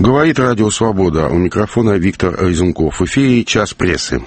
Говорит Радио Свобода. У микрофона Виктор Разумков. В эфире «Час прессы».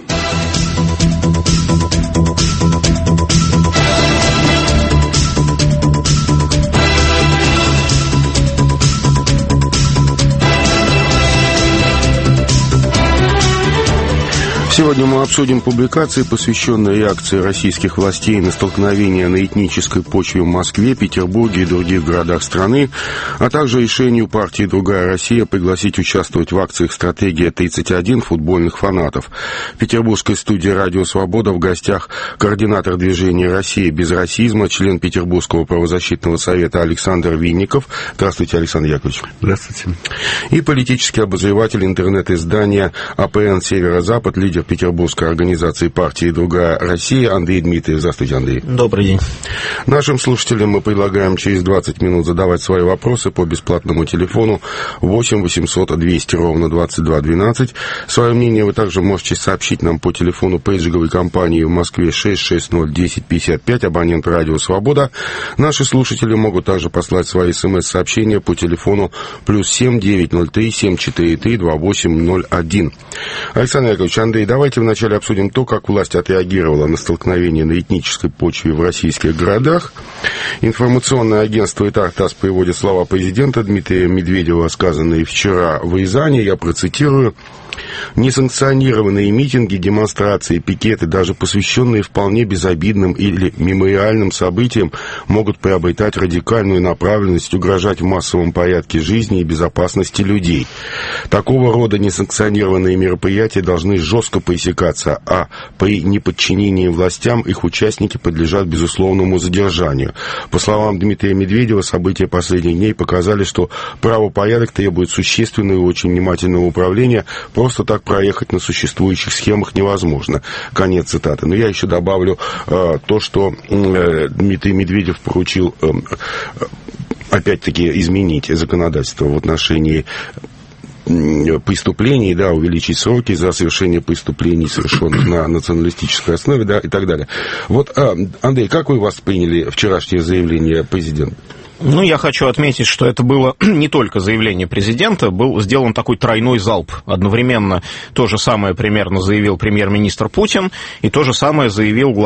Сегодня мы обсудим публикации, посвященные реакции российских властей на столкновения на этнической почве в Москве, Петербурге и других городах страны, а также решению партии «Другая Россия» пригласить участвовать в акциях «Стратегия-31» футбольных фанатов. В петербургской студии «Радио Свобода» в гостях координатор движения «Россия без расизма», член Петербургского правозащитного совета Александр Винников. Здравствуйте, Александр Яковлевич. Здравствуйте. И политический обозреватель интернет-издания АПН «Северо-Запад», лидер Петербургской организации партии «Другая Россия» Андрей Дмитриев. Здравствуйте, Андрей. Добрый день. Нашим слушателям мы предлагаем через 20 минут задавать свои вопросы по бесплатному телефону 8 800 200 ровно 22 12. Свое мнение вы также можете сообщить нам по телефону пейджинговой компании в Москве 660 10 55, абонент «Радио Свобода». Наши слушатели могут также послать свои смс-сообщения по телефону +7 903 743 2801. Александр Яковлевич, Андрей, давайте вначале обсудим то, как власть отреагировала на столкновение на этнической почве в российских городах. Информационное агентство «ТАСС» приводит слова президента Дмитрия Медведева, сказанные вчера в Рязани. Я процитирую. Несанкционированные митинги, демонстрации, пикеты, даже посвященные вполне безобидным или мемориальным событиям, могут приобретать радикальную направленность, угрожать в массовом порядке жизни и безопасности людей. Такого рода несанкционированные мероприятия должны жестко пресекаться, а при неподчинении властям их участники подлежат безусловному задержанию. По словам Дмитрия Медведева, события последних дней показали, что правопорядок требует существенного и очень внимательного управления. Просто так проехать на существующих схемах невозможно. Конец цитаты. Но я еще добавлю то, что Дмитрий Медведев поручил опять-таки изменить законодательство в отношении преступлений, да, увеличить сроки за совершение преступлений, совершенных на националистической основе, да, и так далее. Вот, Андрей, как вы восприняли вчерашнее заявление президента? Ну, я хочу отметить, что это было не только заявление президента, был сделан такой тройной залп. Одновременно то же самое примерно заявил премьер-министр Путин, и то же самое заявил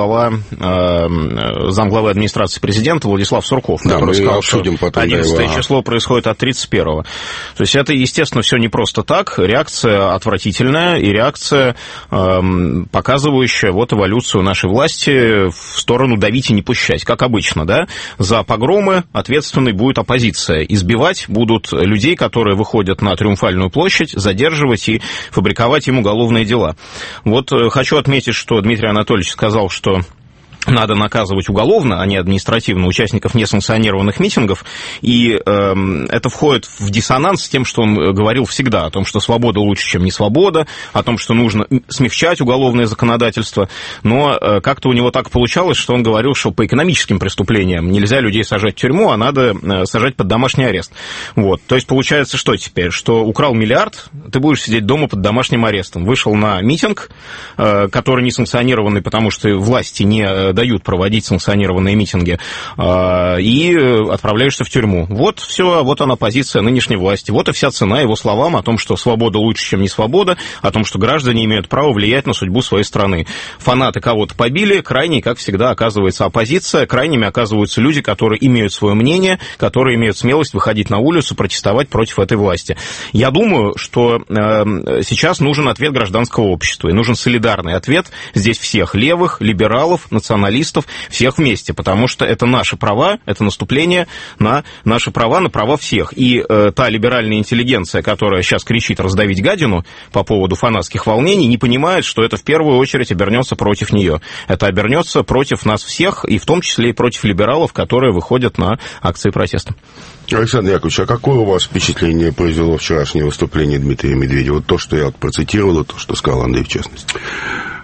замглавы администрации президента Владислав Сурков, да, который сказал, что потом, 11 число происходит от 31-го. То есть это, естественно, все не просто так. Реакция отвратительная, и реакция, показывающая вот эволюцию нашей власти в сторону давить и не пущать, как обычно, да. За погромы ответственной будет оппозиция. Избивать будут людей, которые выходят на Триумфальную площадь, задерживать и фабриковать им уголовные дела. Вот хочу отметить, что Дмитрий Анатольевич сказал, что надо наказывать уголовно, а не административно участников несанкционированных митингов, и это входит в диссонанс с тем, что он говорил всегда, о том, что свобода лучше, чем не свобода, о том, что нужно смягчать уголовное законодательство, но как-то у него так получалось, что он говорил, что по экономическим преступлениям нельзя людей сажать в тюрьму, а надо сажать под домашний арест. Вот. То есть получается, что теперь? Что украл миллиард, ты будешь сидеть дома под домашним арестом. Вышел на митинг, который несанкционированный, потому что власти не дают проводить санкционированные митинги, и отправляешься в тюрьму. Вот все, вот она позиция нынешней власти. Вот и вся цена его словам о том, что свобода лучше, чем не свобода, о том, что граждане имеют право влиять на судьбу своей страны. Фанаты кого-то побили, крайней, как всегда, оказывается оппозиция, крайними оказываются люди, которые имеют свое мнение, которые имеют смелость выходить на улицу, протестовать против этой власти. Я думаю, что сейчас нужен ответ гражданского общества, и нужен солидарный ответ здесь всех левых, либералов, националистов, всех вместе, потому что это наши права, это наступление на наши права, на права всех. И та либеральная интеллигенция, которая сейчас кричит раздавить гадину по поводу фанатских волнений, не понимает, что это в первую очередь обернется против нее. Это обернется против нас всех, и в том числе и против либералов, которые выходят на акции протеста. Александр Яковлевич, а какое у вас впечатление произвело вчерашнее выступление Дмитрия Медведева? Вот то, что я процитировал, и то, что сказал Андрей в частности.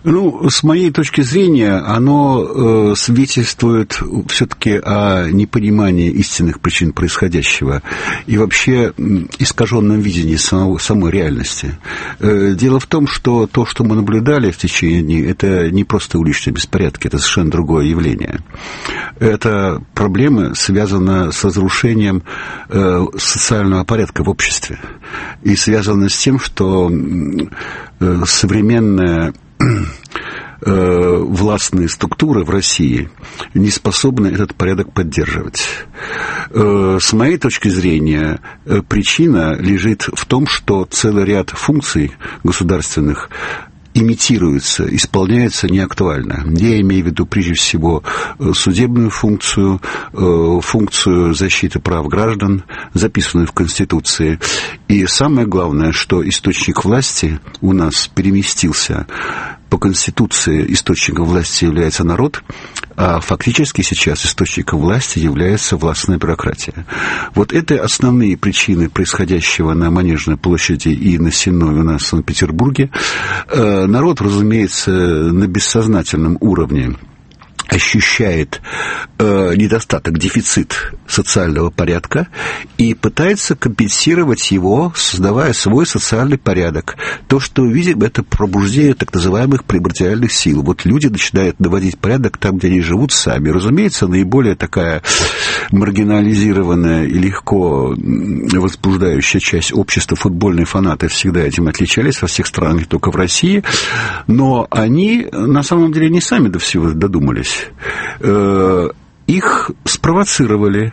Ну, с моей точки зрения, оно свидетельствует все-таки о непонимании истинных причин происходящего и вообще искаженном видении самой реальности. Дело в том, что то, что мы наблюдали в течение дней, это не просто уличные беспорядки, это совершенно другое явление. Это проблема связана с разрушением социального порядка в обществе и связана с тем, что современная властные структуры в России не способны этот порядок поддерживать. С моей точки зрения, причина лежит в том, что целый ряд функций государственных имитируется, исполняется неактуально. Я имею в виду прежде всего судебную функцию, функцию защиты прав граждан, записанную в Конституции. И самое главное, что источник власти у нас переместился. По Конституции источником власти является народ, а фактически сейчас источником власти является властная бюрократия. Вот это основные причины происходящего на Манежной площади и на Сенной у нас в Санкт-Петербурге. Народ, разумеется, на бессознательном уровне ощущает недостаток, дефицит социального порядка и пытается компенсировать его, создавая свой социальный порядок. То, что мы видим, это пробуждение так называемых примордиальных сил. Вот люди начинают наводить порядок там, где они живут сами. Разумеется, наиболее такая маргинализированная и легко возбуждающая часть общества, футбольные фанаты, всегда этим отличались во всех странах, не только в России, но они на самом деле не сами до всего додумались. Их спровоцировали.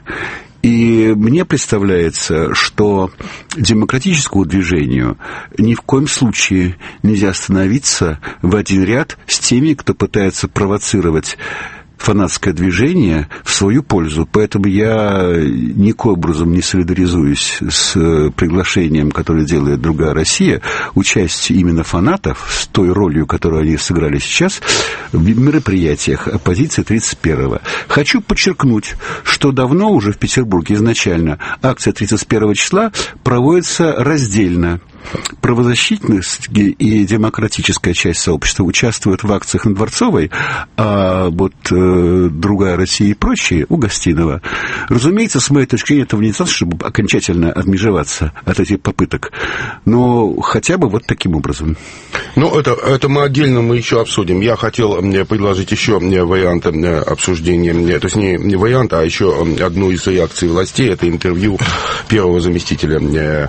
И мне представляется, что демократическому движению ни в коем случае нельзя становиться в один ряд с теми, кто пытается провоцировать фанатское движение в свою пользу. Поэтому я никоим образом не солидаризуюсь с приглашением, которое делает «Другая Россия», участие именно фанатов с той ролью, которую они сыграли сейчас в мероприятиях оппозиции 31-го. Хочу подчеркнуть, что давно уже в Петербурге изначально акция 31 числа проводится раздельно. Правозащитная и демократическая часть сообщества участвуют в акциях на Дворцовой, а вот «Другая Россия» и прочие у Гостиного. Разумеется, с моей точки зрения, этого не достаточно, чтобы окончательно отмежеваться от этих попыток, но хотя бы вот таким образом. Ну, это мы отдельно еще обсудим. Я хотел предложить еще вариант обсуждения, то есть не вариант, а еще одну из реакций властей. Это интервью первого заместителя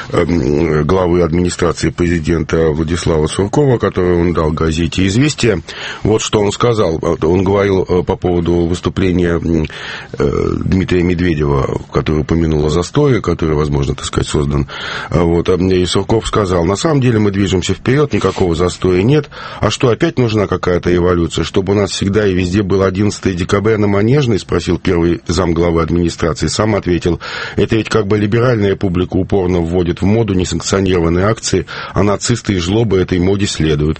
главы администрации президента Владислава Суркова, который он дал газете «Известия». Вот что он сказал. Он говорил по поводу выступления Дмитрия Медведева, который упомянул о застое, который, возможно, так сказать, создан. Вот. И Сурков сказал: на самом деле мы движемся вперед, никакого застоя нет. А что, опять нужна какая-то эволюция? Чтобы у нас всегда и везде был 11 декабря на Манежной? Спросил первый замглавы администрации. Сам ответил: это ведь как бы либеральная публика упорно вводит в моду несанкционированные акции, а нацисты и жлобы этой моде следуют.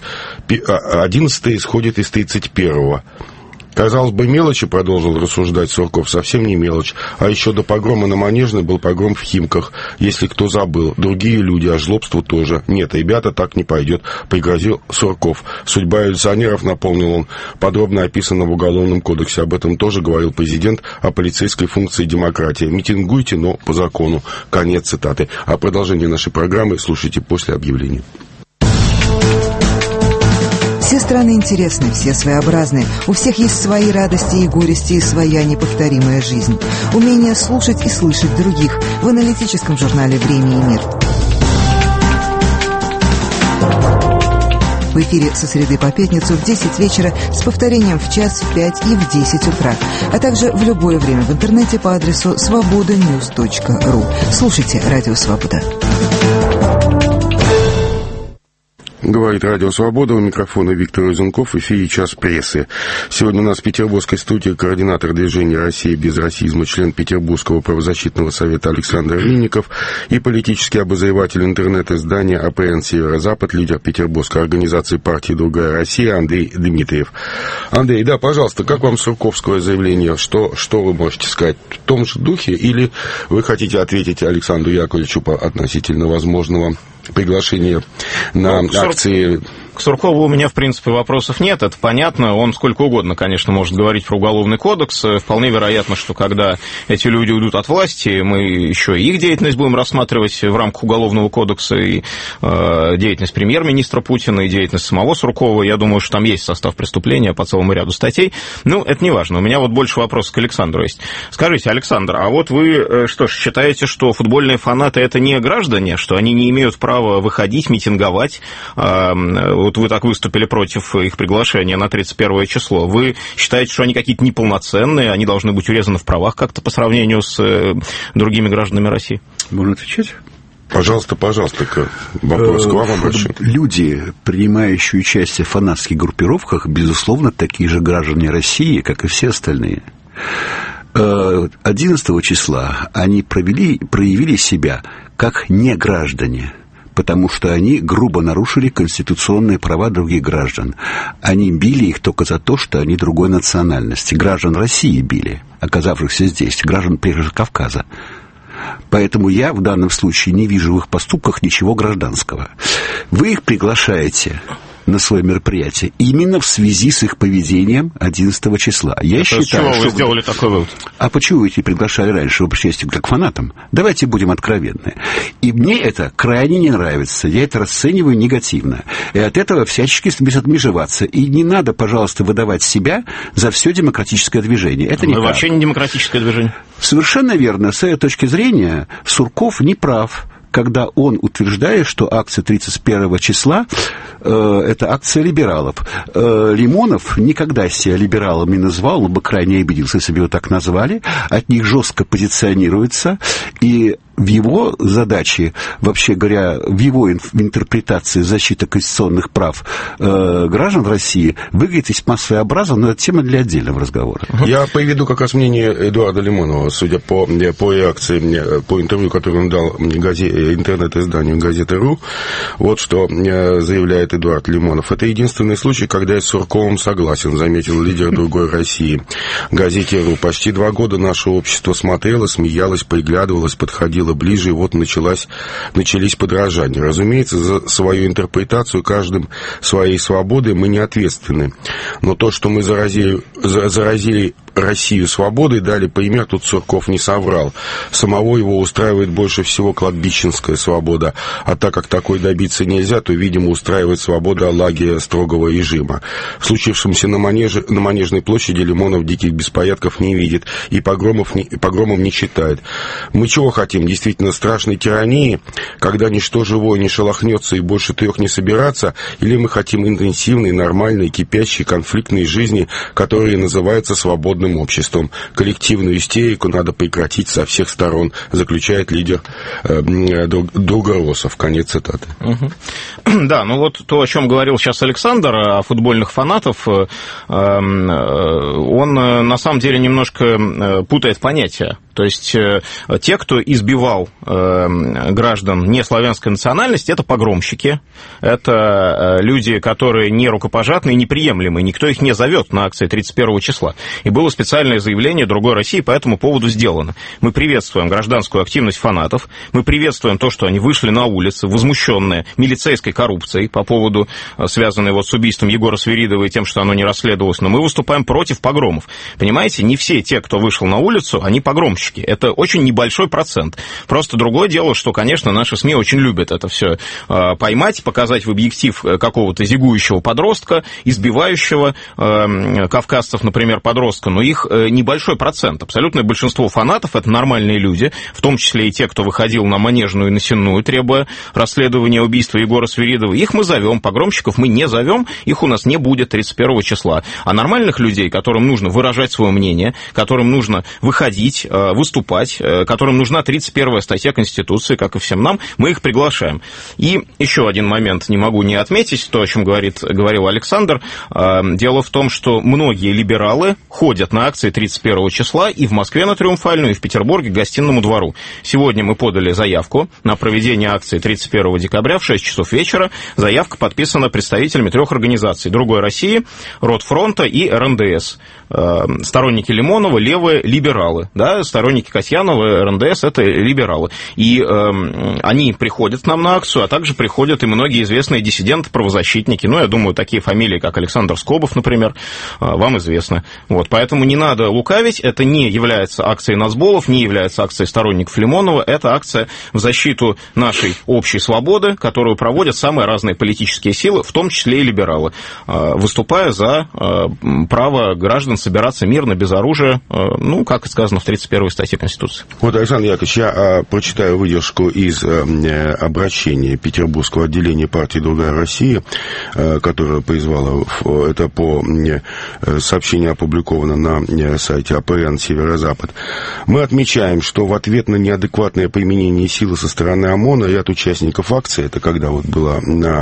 11-е исходит из 31-го. Казалось бы, мелочи, продолжил рассуждать Сурков, совсем не мелочь. А еще до погрома на Манежной был погром в Химках, если кто забыл. Другие люди, а жлобство тоже. Нет, ребята, так не пойдет, пригрозил Сурков. Судьба революционеров, напомнил он, подробно описана в Уголовном кодексе. Об этом тоже говорил президент, о полицейской функции демократии. Митингуйте, но по закону. Конец цитаты. А продолжение нашей программы слушайте после объявления. Все страны интересны, все своеобразны. У всех есть свои радости и горести, и своя неповторимая жизнь. Умение слушать и слышать других в аналитическом журнале «Время и мир». В эфире со среды по пятницу в 10 вечера с повторением в час, в 5 и в 10 утра. А также в любое время в интернете по адресу svobodanews.ru. Слушайте «Радио Свобода». Говорит Радио Свобода, у микрофона Виктор Розенков, в эфире «Час прессы». Сегодня у нас в петербургской студии координатор движения «Россия без расизма», член Петербургского правозащитного совета Александр Линников и политический обозреватель интернет-издания АПН «Северо-Запад», лидер петербургской организации партии «Другая Россия» Андрей Дмитриев. Андрей, да, пожалуйста, как вам сурковское заявление? Что вы можете сказать? В том же духе или вы хотите ответить Александру Яковлевичу относительно возможного приглашение на акции... К Суркову у меня, в принципе, вопросов нет, это понятно. Он сколько угодно, конечно, может говорить про уголовный кодекс. Вполне вероятно, что когда эти люди уйдут от власти, мы еще и их деятельность будем рассматривать в рамках уголовного кодекса, и деятельность премьер-министра Путина, и деятельность самого Суркова. Я думаю, что там есть состав преступления по целому ряду статей. Ну, это не важно. У меня вот больше вопросов к Александру есть. Скажите, Александр, а вот вы что ж, считаете, что футбольные фанаты – это не граждане, что они не имеют права выходить, митинговать? Вот вы так выступили против их приглашения на 31 число. Вы считаете, что они какие-то неполноценные, они должны быть урезаны в правах как-то по сравнению с другими гражданами России? Можно отвечать? Пожалуйста, вопрос к вам обращен. Люди, принимающие участие в фанатских группировках, безусловно, такие же граждане России, как и все остальные. 11 числа они проявили себя как неграждане, потому что они грубо нарушили конституционные права других граждан. Они били их только за то, что они другой национальности. Граждан России били, оказавшихся здесь, граждан, прежде всего, Кавказа. Поэтому я в данном случае не вижу в их поступках ничего гражданского. Вы их приглашаете на свое мероприятие именно в связи с их поведением 11 числа. Я считаю, с чего вы сделали такой вывод? А почему вы их не приглашали раньше? Вы причастны как фанатам? Давайте будем откровенны. И мне это крайне не нравится. Я это расцениваю негативно. И от этого всячески стремлюсь отмежеваться. И не надо, пожалуйста, выдавать себя за все демократическое движение. Это не вообще не демократическое движение. Совершенно верно. С этой точки зрения Сурков не прав, когда он утверждает, что акция 31 числа это акция либералов. Лимонов никогда себя либералом не назвал, он бы крайне обиделся, если бы его так назвали. От них жестко позиционируется, и в его задаче, вообще говоря, в его интерпретации защиты конституционных прав граждан России выглядит весьма своеобразно, но это тема для отдельного разговора. Я приведу как раз мнение Эдуарда Лимонова, судя по реакции, по интервью, которое он дал интернет-изданию «Газета.ру». Вот что заявляет Эдуард Лимонов. Это единственный случай, когда я с Сурковым согласен, заметил лидер другой России. «Газете.ру». Почти 2 года наше общество смотрело, смеялось, приглядывалось, подходило ближе, и вот начались подражания. Разумеется, за свою интерпретацию каждым своей свободы мы не ответственны. Но то, что мы заразили Россию свободой, дали пример, тут Сурков не соврал. Самого его устраивает больше всего кладбищенская свобода, а так как такой добиться нельзя, то, видимо, устраивает свобода лагеря строгого режима. В случившемся на Манежной площади Лимонов диких беспорядков не видит и погромов не читает. Мы чего хотим? Действительно страшной тирании, когда ничто живое не шелохнется и больше 3 не собираться, или мы хотим интенсивной, нормальной, кипящей, конфликтной жизни, которая называется свободным обществом. Коллективную истерику надо прекратить со всех сторон, заключает лидер Долгоросов. Конец цитаты. Да, ну вот то, о чем говорил сейчас Александр, о футбольных фанатов, он на самом деле немножко путает понятия. То есть те, кто избивал граждан неславянской национальности, это погромщики, это люди, которые не рукопожатные, неприемлемые, никто их не зовет на акции 31 числа. И было специальное заявление другой России по этому поводу сделано. Мы приветствуем гражданскую активность фанатов, мы приветствуем то, что они вышли на улицы, возмущенные милицейской коррупцией по поводу, связанной вот с убийством Егора Свиридова и тем, что оно не расследовалось, но мы выступаем против погромов. Понимаете, не все те, кто вышел на улицу, они погромщики. Это очень небольшой процент. Просто другое дело, что, конечно, наши СМИ очень любят это все поймать, показать в объектив какого-то зигующего подростка, избивающего кавказцев, например, подростка, но их небольшой процент. Абсолютное большинство фанатов — это нормальные люди, в том числе и те, кто выходил на Манежную и на Сенную, требуя расследования убийства Егора Свиридова. Их мы зовем, погромщиков мы не зовем, их у нас не будет 31 числа. А нормальных людей, которым нужно выражать свое мнение, которым нужно выходить, выступать, которым нужна 31-я статья Конституции, как и всем нам, мы их приглашаем. И еще один момент не могу не отметить, то, о чем говорил Александр. Дело в том, что многие либералы ходят на акции 31 числа и в Москве на Триумфальную, и в Петербурге к Гостинному двору. Сегодня мы подали заявку на проведение акции 31 декабря в 6 часов вечера. Заявка подписана представителями 3 организаций: «Другой России», «Рот фронта» и РНДС. Сторонники Лимонова, левые либералы, да, сторонники Касьянова, РНДС, это либералы. И они приходят к нам на акцию, а также приходят и многие известные диссиденты, правозащитники. Ну, я думаю, такие фамилии, как Александр Скобов, например, вам известны. Вот, поэтому не надо лукавить, это не является акцией нацболов, не является акцией сторонников Лимонова, это акция в защиту нашей общей свободы, которую проводят самые разные политические силы, в том числе и либералы, выступая за право граждан собираться мирно, без оружия, ну, как и сказано в 31-й статье Конституции. Вот, Александр Яковлевич, я прочитаю выдержку из обращения Петербургского отделения партии «Другая Россия», которое призвало, это по сообщению опубликовано на сайте АПН «Северо-Запад». Мы отмечаем, что в ответ на неадекватное применение силы со стороны ОМОНа ряд участников акции, это когда вот было на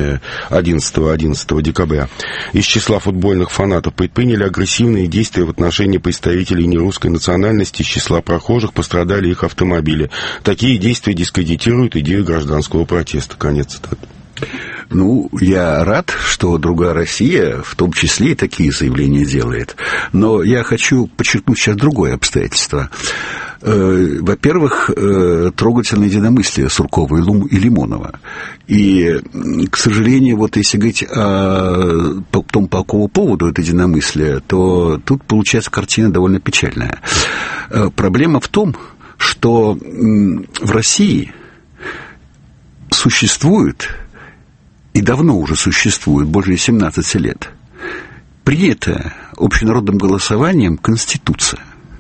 11 декабря, из числа футбольных фанатов предприняли агрессивные действия в отношении представителей нерусской национальности, из числа прохожих пострадали их автомобили. Такие действия дискредитируют идею гражданского протеста. Конец цитаты. Ну, я рад, что «Другая Россия» в том числе и такие заявления делает. Но я хочу подчеркнуть сейчас другое обстоятельство. Во-первых, трогательное единомыслие Суркова и Лимонова. И, к сожалению, вот если говорить о том, по какому поводу это единомыслие, то тут получается картина довольно печальная. Проблема в том, что в России существует, и давно уже существует, более 17 лет, принятая общенародным голосованием Конституция.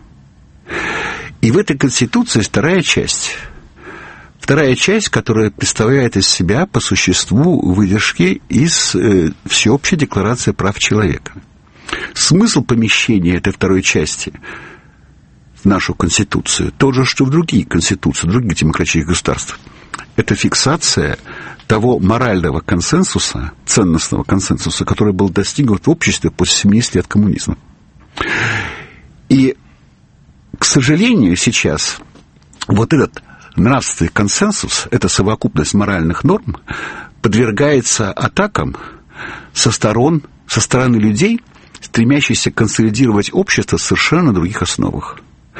И в этой Конституции вторая часть, которая представляет из себя по существу выдержки из Всеобщей декларации прав человека. Смысл помещения этой второй части в нашу Конституцию тот же, что в другие конституции, других демократических государств. Это фиксация того морального консенсуса, ценностного консенсуса, который был достигнут в обществе после 70 лет коммунизма. И, к сожалению, сейчас вот этот нравственный консенсус, эта совокупность моральных норм, подвергается атакам со стороны людей, стремящихся консолидировать общество совершенно на других основах.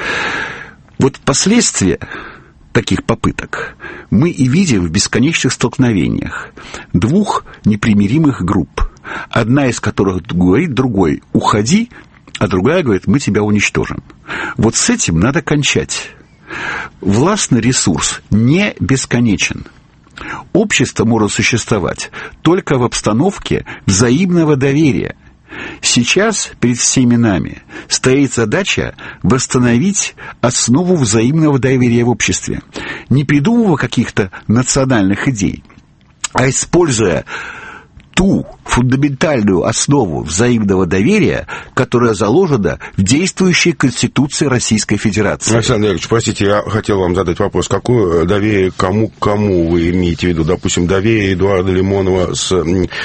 Вот последствия таких попыток мы и видим в бесконечных столкновениях двух непримиримых групп, одна из которых говорит другой «уходи», а другая говорит «мы тебя уничтожим». Вот с этим надо кончать. Властный ресурс не бесконечен. Общество может существовать только в обстановке взаимного доверия. Сейчас перед всеми нами стоит задача восстановить основу взаимного доверия в обществе, не придумывая каких-то национальных идей, а используя ту фундаментальную основу взаимного доверия, которая заложена в действующей Конституции Российской Федерации. Александр Яковлевич, простите, я хотел вам задать вопрос. Какое доверие кому вы имеете в виду? Допустим, доверие Эдуарда Лимонова с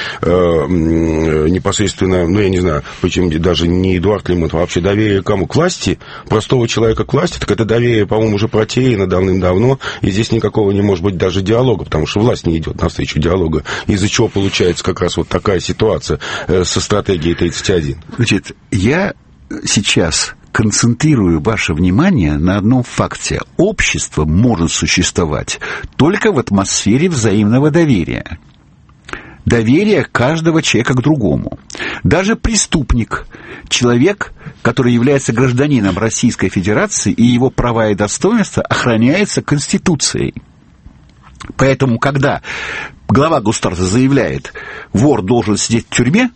непосредственно, ну, я не знаю, почему даже не Эдуард Лимонов, а вообще доверие кому? К власти? Простого человека к власти? Так это доверие, по-моему, уже протеряно давным-давно, и здесь никакого не может быть даже диалога, потому что власть не идет навстречу диалога, из-за чего получается как раз вот такая ситуация со стратегией 31. Значит, я сейчас концентрирую ваше внимание на одном факте. Общество может существовать только в атмосфере взаимного доверия. Доверие каждого человека к другому. Даже преступник, человек, который является гражданином Российской Федерации, и его права и достоинства охраняются Конституцией. Поэтому, когда глава государства заявляет, вор должен сидеть в тюрьме,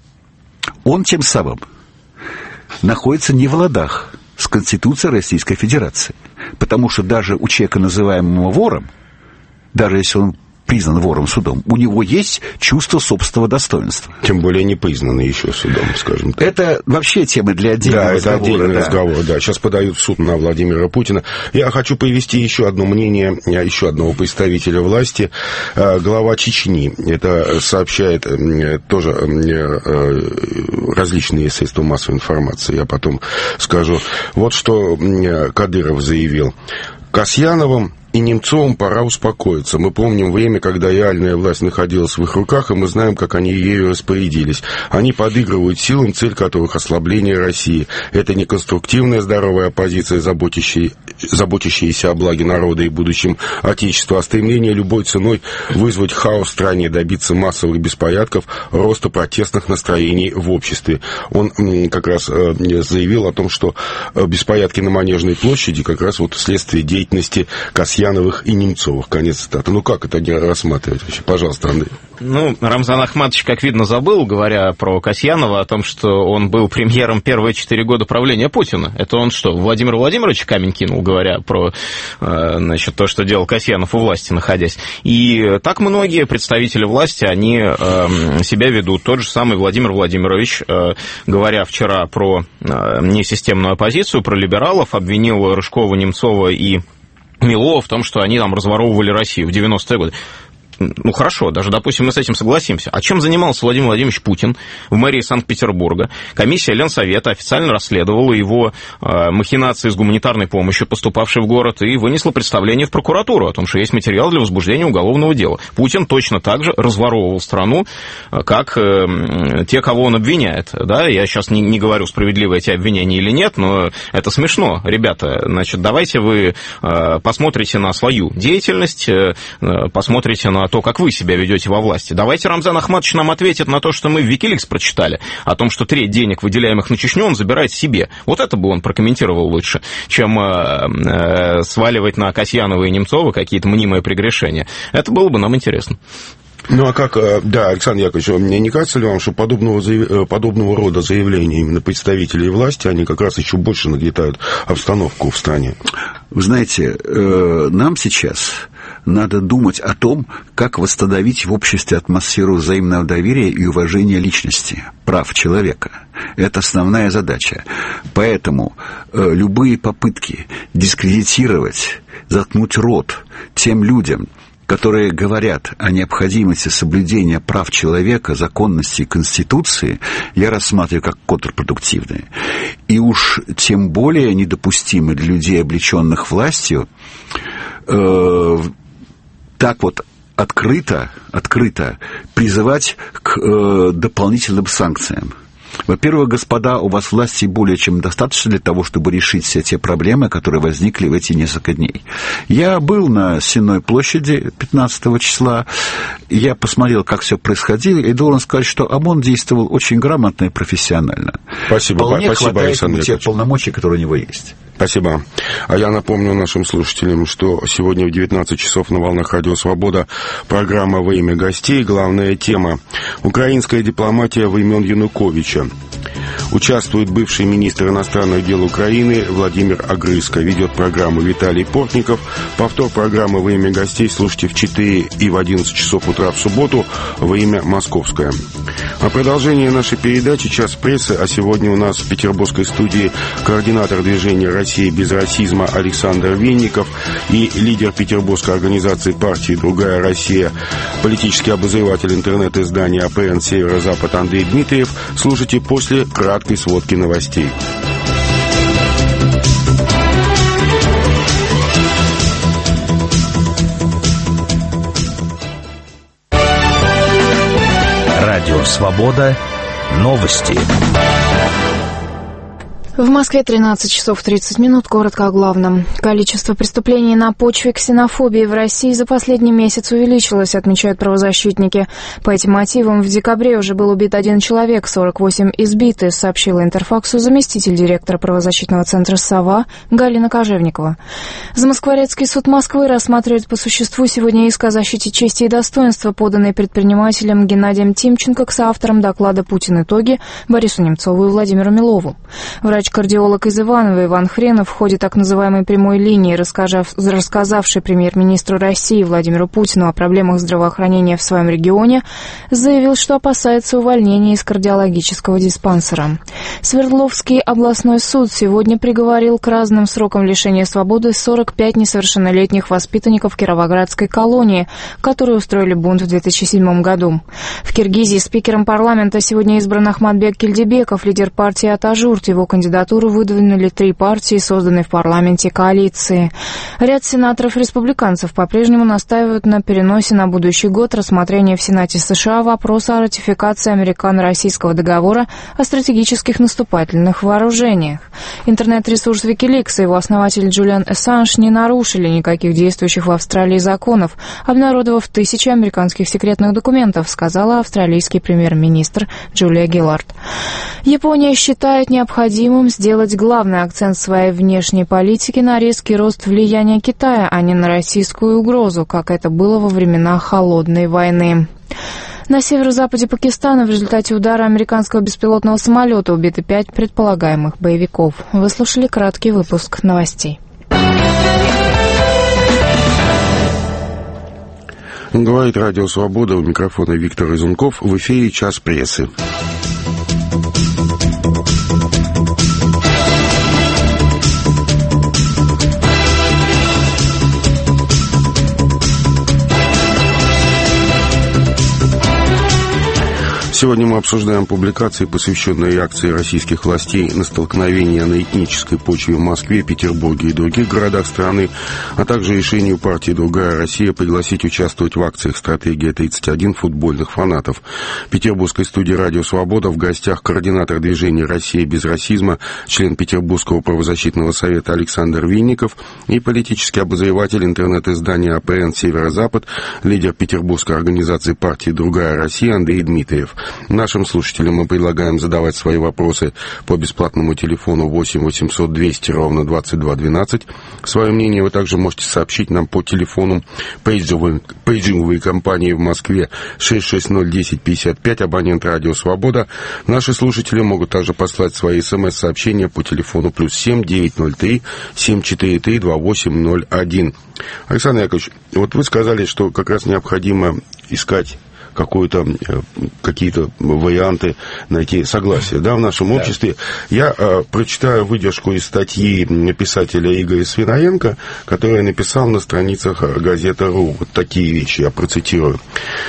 он тем самым находится не в ладах с Конституцией Российской Федерации. Потому что даже у человека, называемого вором, даже если он признан вором судом, у него есть чувство собственного достоинства. Тем более не признанный еще судом, скажем так. Это вообще тема для отдельного разговора. Да, это отдельный разговор, да. Сейчас подают в суд на Владимира Путина. Я хочу привести еще одно мнение еще одного представителя власти, глава Чечни. Это сообщает тоже различные средства массовой информации. Я потом скажу. Вот что Кадыров заявил. Касьяновым и Немцовым пора успокоиться. Мы помним время, когда реальная власть находилась в их руках, и мы знаем, как они ею распорядились. Они подыгрывают силам, цель которых ослабление России. Это не конструктивная здоровая оппозиция, заботящаяся о благе народа и будущем Отечества, а стремление любой ценой вызвать хаос в стране, добиться массовых беспорядков, роста протестных настроений в обществе. Он как раз заявил о том, что беспорядки на Манежной площади как раз вот вследствие деятельности Касьяновых и Немцовых. Конец цитаты. Ну, как это не рассматривать вообще? Пожалуйста, Андрей. Ну, Рамзан Ахматович, как видно, забыл, говоря про Касьянова, о том, что он был премьером первые 4 года правления Путина. Это он что, Владимир Владимирович камень кинул, говоря про, значит, то, что делал Касьянов у власти, находясь. И так многие представители власти, они себя ведут. Тот же самый Владимир Владимирович, говоря вчера про несистемную оппозицию, про либералов, обвинил Рыжкова, Немцова и Милова в том, что они там разворовывали Россию в 90-е годы. Ну, хорошо, даже, допустим, мы с этим согласимся. А чем занимался Владимир Владимирович Путин в мэрии Санкт-Петербурга? Комиссия Ленсовета официально расследовала его махинации с гуманитарной помощью, поступавшей в город, и вынесла представление в прокуратуру о том, что есть материал для возбуждения уголовного дела. Путин точно так же разворовывал страну, как те, кого он обвиняет. Да? Я сейчас не говорю, справедливы эти обвинения или нет, но это смешно. Ребята, значит, давайте вы посмотрите на свою деятельность, посмотрите на то, как вы себя ведете во власти. Давайте Рамзан Ахматович нам ответит на то, что мы в Wikileaks прочитали, о том, что треть денег, выделяемых на Чечню, он забирает себе. Вот это бы он прокомментировал лучше, чем сваливать на Касьянова и Немцова какие-то мнимые прегрешения. Это было бы нам интересно. Ну, а как, да, Александр Яковлевич, мне не кажется ли вам, что подобного рода заявления именно представителей власти, они как раз еще больше нагнетают обстановку в стране? Вы знаете, нам сейчас надо думать о том, как восстановить в обществе атмосферу взаимного доверия и уважения личности, прав человека. Это основная задача. Поэтому любые попытки дискредитировать, заткнуть рот тем людям, которые говорят о необходимости соблюдения прав человека, законности и Конституции, я рассматриваю как контрпродуктивные. И уж тем более недопустимы для людей, облеченных властью, так вот открыто призывать к дополнительным санкциям. Во-первых, господа, у вас власти более чем достаточно для того, чтобы решить все те проблемы, которые возникли в эти несколько дней. Я был на Сенной площади 15 числа, я посмотрел, как все происходило, и должен сказать, что ОМОН действовал очень грамотно и профессионально. Спасибо, вполне спасибо, хватает тех полномочий, которые у него есть. Спасибо. А я напомню нашим слушателям, что сегодня в 19 часов на волнах Радио Свобода программа «Во имя гостей». Главная тема – украинская дипломатия времен Януковича. Участвует бывший министр иностранных дел Украины Владимир Огрызко. Ведет программу Виталий Портников. Повтор программы «Во имя гостей» слушайте в 4 и в 11 часов утра в субботу во имя Московское. А продолжение нашей передачи «Час прессы», а сегодня у нас в петербургской студии координатор движения «Россия без расизма» Александр Венников и лидер петербургской организации партии «Другая Россия», политический обозреватель интернет-издания АПН «Северо-Запад» Андрей Дмитриев. Слушайте после краткой сводки новостей. Радио «Свобода». Новости. В Москве 13 часов 30 минут. Коротко о главном. Количество преступлений на почве ксенофобии в России за последний месяц увеличилось, отмечают правозащитники. По этим мотивам в декабре уже был убит 1 человек, 48 избиты, сообщила Интерфаксу заместитель директора правозащитного центра «Сова» Галина Кожевникова. Замоскворецкий суд Москвы рассматривает по существу сегодня иск о защите чести и достоинства, поданный предпринимателем Геннадием Тимченко к соавторам доклада «Путин. Итоги» Борису Немцову и Владимиру Милову. Врач-кардиолог из Иваново Иван Хренов в ходе так называемой прямой линии, рассказавший премьер-министру России Владимиру Путину о проблемах здравоохранения в своем регионе, заявил, что опасается увольнения из кардиологического диспансера. Свердловский областной суд сегодня приговорил к разным срокам лишения свободы 45 несовершеннолетних воспитанников Кировоградской колонии, которые устроили бунт в 2007 году. В Киргизии спикером парламента сегодня избран Ахматбек Кильдибеков, лидер партии «Атажурт». Его кандидатура кандидатуру выдвинули 3 партии, созданные в парламенте коалиции. Ряд сенаторов-республиканцев по-прежнему настаивают на переносе на будущий год рассмотрения в Сенате США вопроса о ратификации американо-российского договора о стратегических наступательных вооружениях. Интернет-ресурс Wikileaks и его основатель Джулиан Ассанж не нарушили никаких действующих в Австралии законов, обнародовав тысячи американских секретных документов, сказала австралийский премьер-министр Джулия Гиллард. Япония считает необходимым сделать главный акцент своей внешней политики на резкий рост влияния Китая, а не на российскую угрозу, как это было во времена Холодной войны. На северо-западе Пакистана в результате удара американского беспилотного самолета убиты 5 предполагаемых боевиков. Вы слушали краткий выпуск новостей. Говорит Радио Свобода, у микрофона Виктор Изунков, в эфире «Час прессы». Сегодня мы обсуждаем публикации, посвященные реакции российских властей на столкновения на этнической почве в Москве, Петербурге и других городах страны, а также решению партии «Другая Россия» пригласить участвовать в акциях «Стратегия-31» футбольных фанатов. В петербургской студии «Радио Свобода» в гостях координатор движения «Россия без расизма», член Петербургского правозащитного совета Александр Винников и политический обозреватель интернет-издания АПН «Северо-Запад», лидер петербургской организации партии «Другая Россия» Андрей Дмитриев. Нашим слушателям мы предлагаем задавать свои вопросы по бесплатному телефону 8 800 200 ровно 2212. Свое мнение вы также можете сообщить нам по телефону пейджинговой компании в Москве 6601055, абонент «Радио Свобода». Наши слушатели могут также послать свои СМС-сообщения по телефону +7 903 743 2801. Александр Яковлевич, вот вы сказали, что как раз необходимо искать какие-то варианты найти согласие, в нашем обществе. Я прочитаю выдержку из статьи писателя Игоря Свинаенко, который написал на страницах газеты «РУ». Вот такие вещи, я процитирую.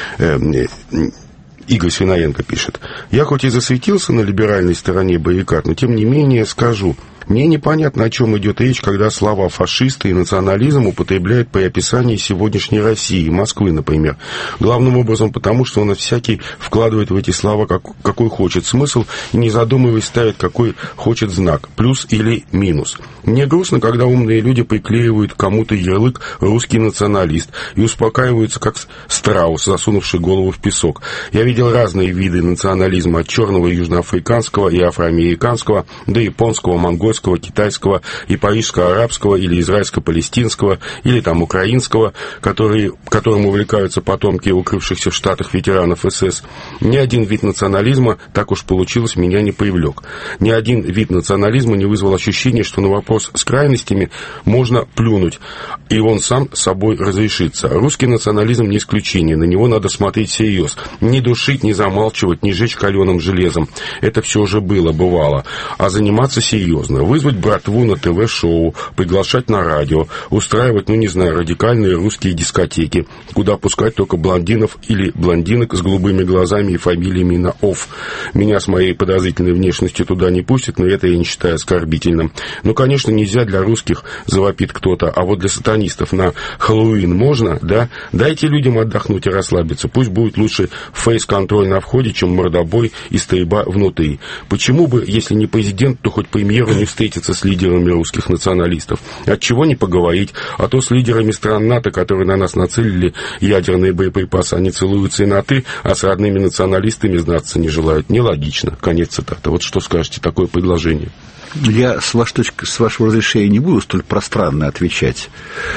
Игорь Свинаенко пишет: «Я хоть и засветился на либеральной стороне баррикад, но тем не менее скажу, мне непонятно, о чем идет речь, когда слова «фашисты» и «национализм» употребляют при описании сегодняшней России, Москвы, например. Главным образом потому, что он всякий вкладывает в эти слова какой хочет смысл и, не задумываясь, ставит какой хочет знак, плюс или минус. Мне грустно, когда умные люди приклеивают кому-то ярлык «русский националист» и успокаиваются, как страус, засунувший голову в песок. Я видел разные виды национализма, от черного южноафриканского и афроамериканского до японского, монгольского, китайского и парижско-арабского или израильско-палестинского или там украинского, которым увлекаются потомки укрывшихся в Штатах ветеранов СС. Ни один вид национализма, так уж получилось, меня не привлек. Ни один вид национализма не вызвал ощущения, что на вопрос с крайностями можно плюнуть, и он сам собой разрешится. Русский национализм не исключение, на него надо смотреть всерьез. Не душить, не замалчивать, не жечь каленым железом. Это все уже бывало. А заниматься серьезно. Вызвать братву на ТВ-шоу, приглашать на радио, устраивать, радикальные русские дискотеки, куда пускать только блондинов или блондинок с голубыми глазами и фамилиями на «ов». Меня с моей подозрительной внешностью туда не пустят, но это я не считаю оскорбительным. Конечно, нельзя для русских, завопит кто-то, а вот для сатанистов на Хэллоуин можно, да? Дайте людям отдохнуть и расслабиться. Пусть будет лучше фейс-контроль на входе, чем мордобой и стрельба внутри. Почему бы, если не президент, то хоть премьеру не встретиться с лидерами русских националистов? Отчего не поговорить? А то с лидерами стран НАТО, которые на нас нацелили ядерные боеприпасы, они целуются и на «ты», а с родными националистами знаться не желают. Нелогично. Конец цитаты. Вот что скажете, такое предложение? Я, с вашего разрешения, не буду столь пространно отвечать.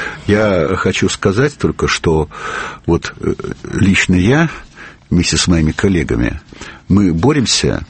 Я хочу сказать только, что вот лично я, вместе с моими коллегами, мы боремся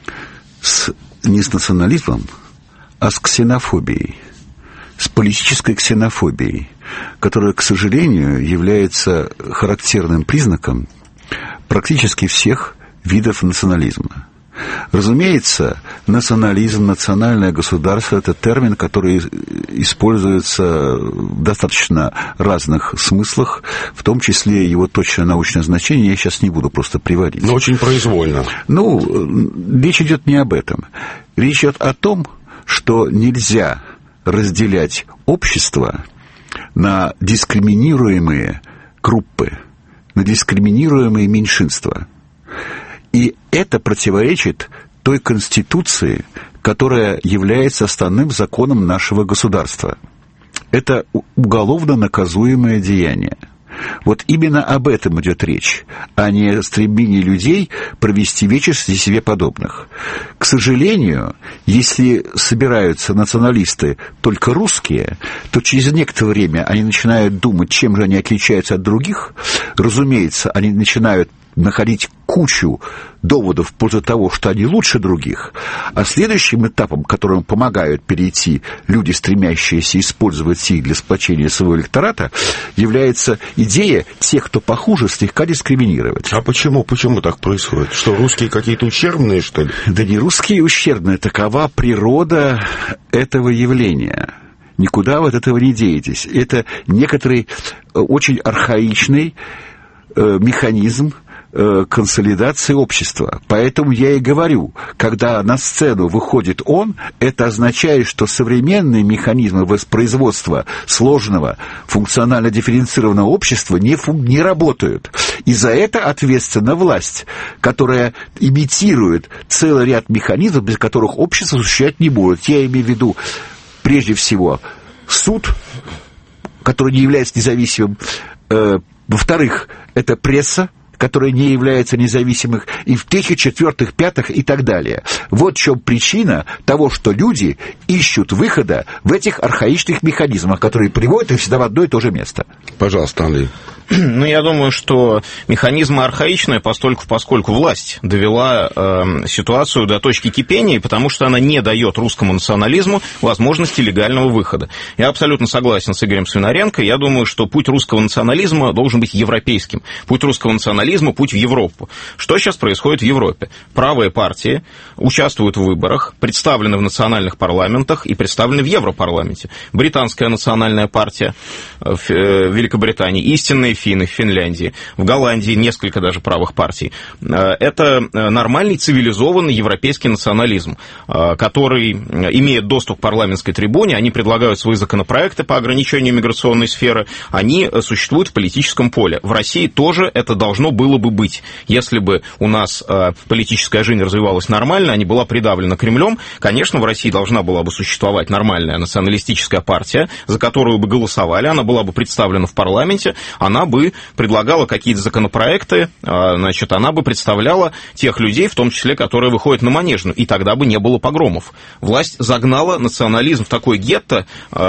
не с национализмом, а с ксенофобией, с политической ксенофобией, которая, к сожалению, является характерным признаком практически всех видов национализма. Разумеется, национализм, национальное государство – это термин, который используется в достаточно разных смыслах, в том числе его точное научное значение я сейчас не буду просто приводить. Но очень произвольно. Речь идет не об этом. Речь идет о том, что нельзя разделять общество на дискриминируемые группы, на дискриминируемые меньшинства. И это противоречит той Конституции, которая является основным законом нашего государства. Это уголовно наказуемое деяние. Вот именно об этом идет речь, а не о стремлении людей провести вечер среди себе подобных. К сожалению, если собираются националисты только русские, то через некоторое время они начинают думать, чем же они отличаются от других. Разумеется, они начинают находить кучу доводов в пользу того, что они лучше других, а следующим этапом, которым помогают перейти люди, стремящиеся использовать их для сплочения своего электората, является идея тех, кто похуже, слегка дискриминировать. А почему? Почему так происходит? Что, русские какие-то ущербные, что ли? Да не русские ущербные, такова природа этого явления. Никуда вы от этого не деетесь. Это некоторый очень архаичный механизм консолидации общества. Поэтому я и говорю, когда на сцену выходит он, это означает, что современные механизмы воспроизводства сложного, функционально дифференцированного общества не работают. И за это ответственна власть, которая имитирует целый ряд механизмов, без которых общество существовать не будет. Я имею в виду, прежде всего, суд, который не является независимым. Во-вторых, это пресса, которая не является независимым, и в-третьих, четвертых, пятых и так далее. Вот в чем причина того, что люди ищут выхода в этих архаичных механизмах, которые приводят их всегда в одно и то же место. Пожалуйста, Андрей. Ну, я думаю, что механизмы архаичные, поскольку власть довела ситуацию до точки кипения, потому что она не дает русскому национализму возможности легального выхода. Я абсолютно согласен с Игорем Свинаренко. Я думаю, что путь русского национализма должен быть европейским. Путь русского национализма – путь в Европу. Что сейчас происходит в Европе? Правые партии участвуют в выборах, представлены в национальных парламентах и представлены в Европарламенте. Британская национальная партия в Великобритании, истинные финны в Финляндии, в Голландии несколько даже правых партий. Это нормальный, цивилизованный европейский национализм, который имеет доступ к парламентской трибуне, они предлагают свои законопроекты по ограничению миграционной сферы, они существуют в политическом поле. В России тоже это должно было бы быть. Если бы у нас политическая жизнь развивалась нормально, а не была придавлена Кремлем, конечно, в России должна была бы существовать нормальная националистическая партия, за которую бы голосовали, она была бы представлена в парламенте, она бы предлагала какие-то законопроекты, значит, она бы представляла тех людей, в том числе, которые выходят на Манежную, и тогда бы не было погромов. Власть загнала национализм в такой гетто,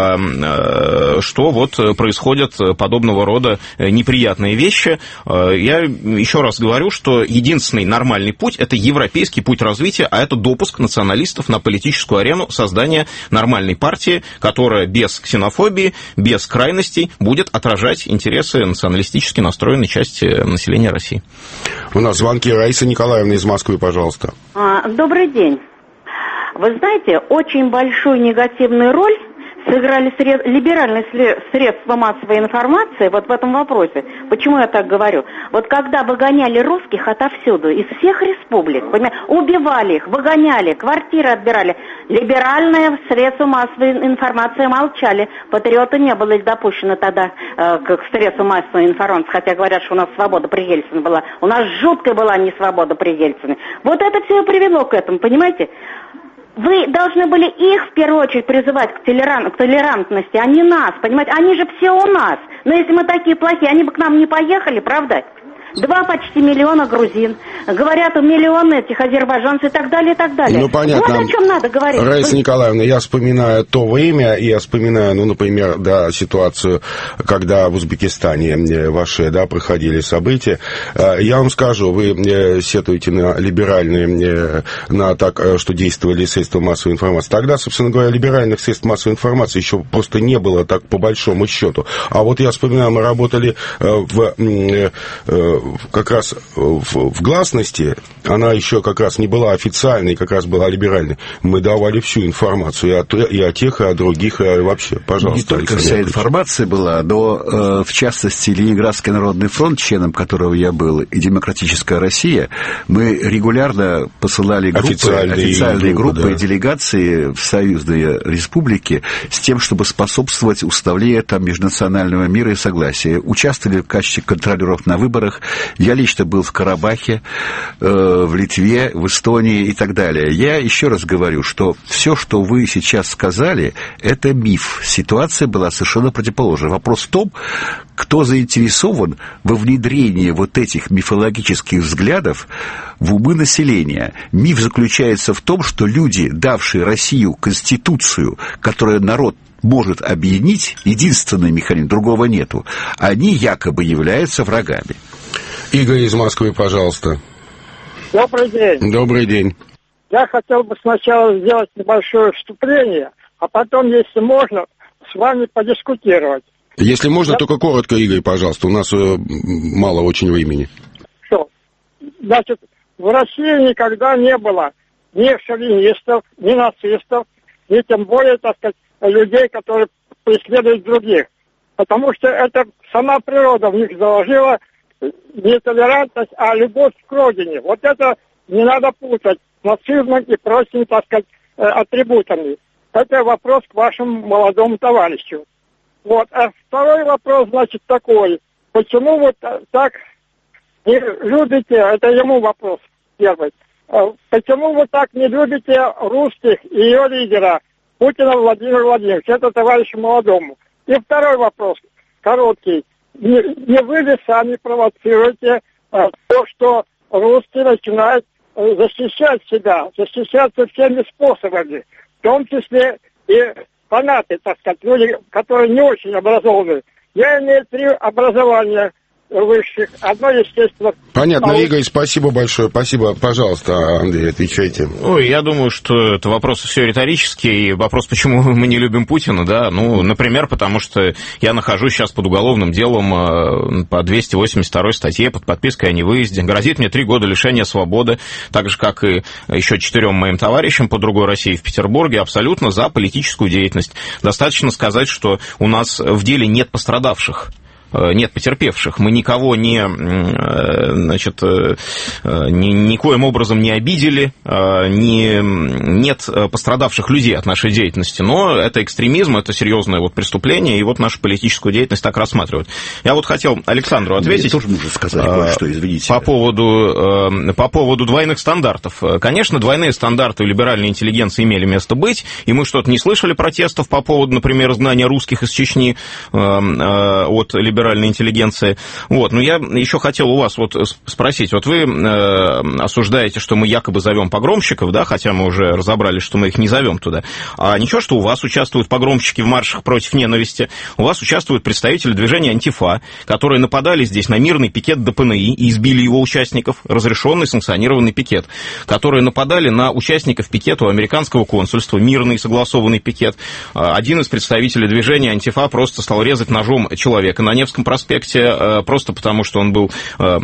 что вот происходят подобного рода неприятные вещи. Я еще раз говорю, что единственный нормальный путь – это европейский путь развития, а это допуск националистов на политическую арену, создание нормальной партии, которая без ксенофобии, без крайностей будет отражать интересы националистически настроенной части населения России. У нас звонки. Раиса Николаевна из Москвы, пожалуйста. Добрый день. Вы знаете, очень большую негативную роль сыграли либеральные средства массовой информации вот в этом вопросе. Почему я так говорю? Вот когда выгоняли русских отовсюду, из всех республик, убивали их, выгоняли, квартиры отбирали, либеральные средства массовой информации молчали. Патриоты не были допущены тогда к средствам массовой информации, хотя говорят, что у нас свобода при Ельцине была. У нас жуткая была несвобода при Ельцине. Вот это все и привело к этому, понимаете? Вы должны были их в первую очередь призывать к толерантности, а не нас, понимаете? Они же все у нас. Но если мы такие плохие, они бы к нам не поехали, правда? 2 почти миллиона грузин. Говорят, миллионы этих азербайджанцев и так далее, и так далее. Ну, понятно. Вот о чем надо говорить. Раиса Николаевна, я вспоминаю то время, и я вспоминаю, ну, например, да, ситуацию, когда в Узбекистане ваши, да, проходили события. Я вам скажу, вы сетуете на либеральные, на так, что действовали средства массовой информации. Тогда, собственно говоря, либеральных средств массовой информации еще просто не было так по большому счету. А вот я вспоминаю, мы работали в как раз в гласности, она еще как раз не была официальной, как раз была либеральной. Мы давали всю информацию и о тех, и о других, и вообще. Пожалуйста. Не только вся информация была, но, в частности, Ленинградский народный фронт, членом которого я был, и Демократическая Россия, мы регулярно посылали официальные группы да. и делегации в союзные республики с тем, чтобы способствовать установлению там межнационального мира и согласия. Участвовали в качестве контролеров на выборах. Я лично был в Карабахе, в Литве, в Эстонии и так далее. Я еще раз говорю, что все, что вы сейчас сказали, это миф. Ситуация была совершенно противоположная. Вопрос в том, кто заинтересован во внедрении вот этих мифологических взглядов в умы населения. Миф заключается в том, что люди, давшие Россию Конституцию, которую народ может объединить, единственный механизм, другого нету, они якобы являются врагами. Игорь из Москвы, пожалуйста. Добрый день. Добрый день. Я хотел бы сначала сделать небольшое вступление, а потом, если можно, с вами подискутировать. Если можно, только коротко, Игорь, пожалуйста. У нас мало очень времени. Что? Значит, в России никогда не было ни шовинистов, ни нацистов, ни тем более, так сказать, людей, которые преследуют других. Потому что это сама природа в них заложила не толерантность, а любовь к родине. Вот это не надо путать с нацизмом и прочими, так сказать, атрибутами. Это вопрос к вашему молодому товарищу. Вот. А второй вопрос, значит, такой. Почему вот так не любите, это ему вопрос первый, почему вы так не любите русских и ее лидера Путина Владимира Владимировича? Это товарищу молодому. И второй вопрос, короткий. Не вы ли сами провоцируете то, что русские начинают защищать себя, защищаться всеми способами, в том числе и фанаты, так сказать, люди, которые не очень образованы. Я имею 3 образования высших, одно, естественно... Понятно, Игорь, спасибо большое. Спасибо. Пожалуйста, Андрей, отвечайте. Ой, я думаю, что это вопрос все риторический. Вопрос, почему мы не любим Путина, да? Ну, например, потому что я нахожусь сейчас под уголовным делом по 282 статье, под подпиской о невыезде. Грозит мне 3 года лишения свободы, так же, как и еще 4 моим товарищам по другой России в Петербурге, абсолютно за политическую деятельность. Достаточно сказать, что у нас в деле нет пострадавших. Нет потерпевших. Мы никого никоим образом не обидели, нет пострадавших людей от нашей деятельности. Но это экстремизм, это серьезное вот преступление, и вот нашу политическую деятельность так рассматривают. Я вот хотел Александру ответить. Тоже нужно сказать кое-что, извините. По поводу двойных стандартов. Конечно, двойные стандарты у либеральной интеллигенции имели место быть, и мы что-то не слышали протестов по поводу, например, изгнания русских из Чечни от либеральной интеллигенции. Вот. Но я еще хотел у вас вот спросить. Вот вы осуждаете, что мы якобы зовем погромщиков, да, хотя мы уже разобрались, что мы их не зовем туда. А ничего, что у вас участвуют погромщики в маршах против ненависти, у вас участвуют представители движения «Антифа», которые нападали здесь на мирный пикет ДПНИ и избили его участников, разрешенный санкционированный пикет, которые нападали на участников пикета у американского консульства, мирный согласованный пикет. Один из представителей движения «Антифа» просто стал резать ножом человека на Невском проспекте, просто потому, что он был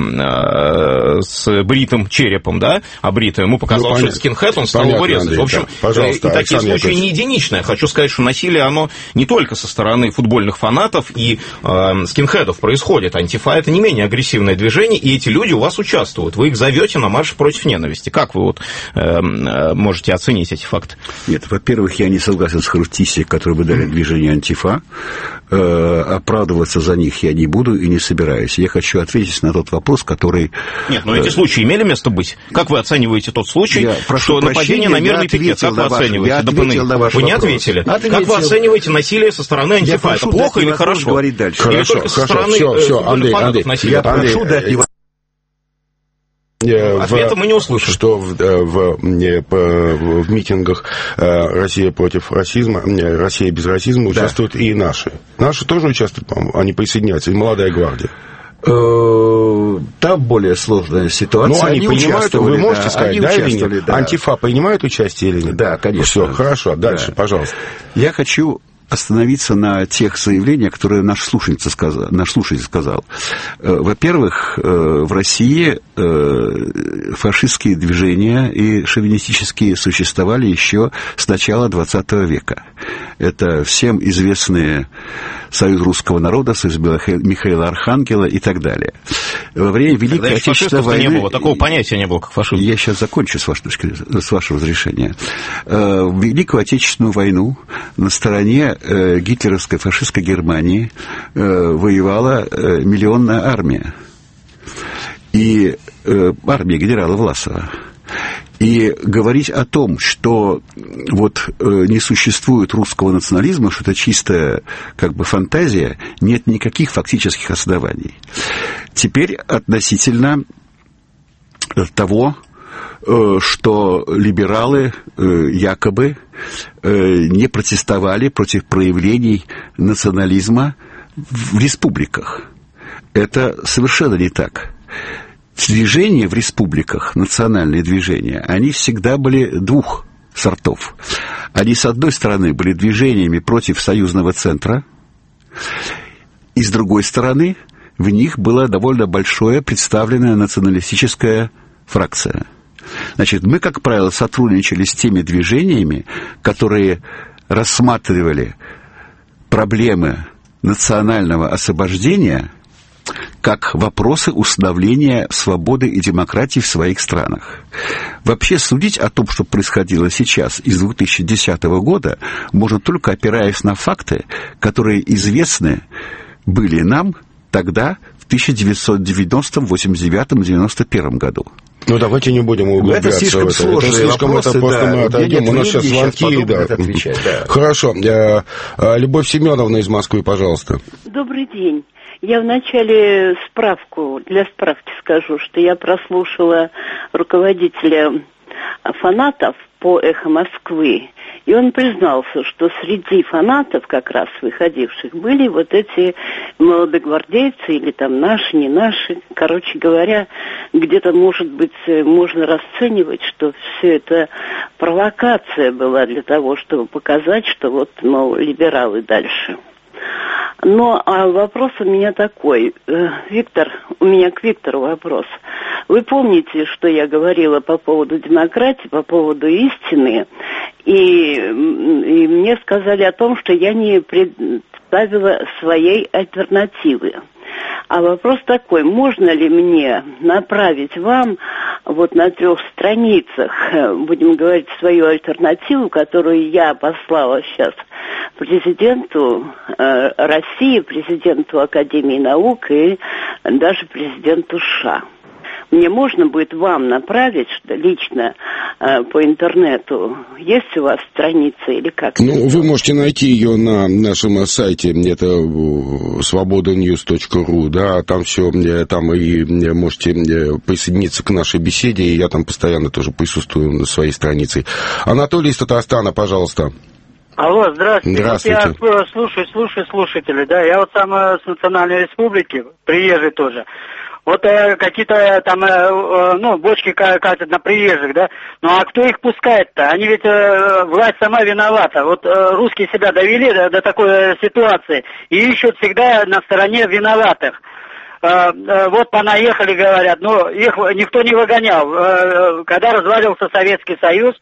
с бритым черепом, да, обритым. Ему показалось, что это скинхед, он стал его резать. Андрей, в общем, да. И такие случаи не единичные. Я хочу сказать, что насилие, оно не только со стороны футбольных фанатов и скинхедов происходит. Антифа — это не менее агрессивное движение, и эти люди у вас участвуют. Вы их зовете на марш против ненависти. Как вы вот можете оценить эти факты? Нет, во-первых, я не согласен с характеристикой, которую вы дали движению «Антифа». Оправдываться за них я не буду и не собираюсь. Я хочу ответить на тот вопрос, который... Нет, но эти случаи имели место быть. Как вы оцениваете тот случай, что нападение на мирный пикет? Как вы оцениваете ДПНИ? Вы не ответили. Как вы оцениваете насилие со стороны Антифа? Это плохо или хорошо? Говорить дальше. Или только со стороны футбольных фанатов насилия? Я прошу дать его... Ответа мы не услышали. Что в митингах «Россия против расизма», «Россия без расизма» участвуют и наши. Наши тоже участвуют, по-моему, они присоединяются, и «Молодая гвардия». Там более сложная ситуация. Ну, они понимают, вы можете сказать, да или нет? Да. Антифа принимает участие или нет? Да, конечно. Все, хорошо, дальше, пожалуйста. Я хочу остановиться на тех заявлениях, которые наш слушатель сказал. Во-первых, в России фашистские движения и шовинистические существовали еще с начала XX века. Это всем известные Союз русского народа, Союз Михаила Архангела и так далее. Во время Великой Отечественной войны... Не было, такого понятия не было, как фашизм. Я сейчас закончу, с вашего разрешения. В Великую Отечественную войну на стороне гитлеровской фашистской Германии воевала миллионная армия. И армия генерала Власова. И говорить о том, что вот не существует русского национализма, что это чистая как бы фантазия, нет никаких фактических оснований. Теперь относительно того, что либералы якобы не протестовали против проявлений национализма в республиках. Это совершенно не так. Движения в республиках, национальные движения, они всегда были двух сортов. Они, с одной стороны, были движениями против союзного центра, и, с другой стороны, в них была довольно большая представленная националистическая фракция. Значит, мы, как правило, сотрудничали с теми движениями, которые рассматривали проблемы национального освобождения как вопросы установления свободы и демократии в своих странах. Вообще судить о том, что происходило сейчас из 2010 года, можно только опираясь на факты, которые известны были нам тогда, в 1990-м, 89-м, 91-м году. Ну, давайте не будем углубляться в это. Слишком сложные вопросы, это просто мы отойдем. У нас сейчас звонки. Да. Хорошо. Любовь Семеновна из Москвы, пожалуйста. Добрый день. Я вначале для справки скажу, что я прослушала руководителя фанатов по «Эхо Москвы», и он признался, что среди фанатов, как раз выходивших, были вот эти молодогвардейцы, или там наши, не наши. Короче говоря, где-то, может быть, можно расценивать, что все это провокация была для того, чтобы показать, что вот, мол, либералы дальше. Но вопрос у меня такой. Виктор, у меня к Виктору вопрос. Вы помните, что я говорила по поводу демократии, по поводу истины, и мне сказали о том, что я не представила своей альтернативы. А вопрос такой, можно ли мне направить вам вот на 3 страницах, будем говорить, свою альтернативу, которую я послала сейчас президенту России, президенту Академии наук и даже президенту США. Мне можно будет вам направить лично по интернету? Есть у вас страница или как? Ну, вы можете найти ее на нашем сайте, это svobodanews.ru, да, там все, там и можете присоединиться к нашей беседе, и я там постоянно тоже присутствую на своей странице. Анатолий из Татарстана, пожалуйста. Алло, здравствуйте. Здравствуйте. Я слушаю слушателей, да, я вот сам с Национальной Республики, приезжий тоже. Вот какие-то там, бочки катят на приезжих, да? Ну, а кто их пускает-то? Они ведь, власть сама виновата. Вот русские себя довели до такой ситуации и ищут всегда на стороне виноватых. Вот понаехали, говорят, но их никто не выгонял. Когда разваливался Советский Союз,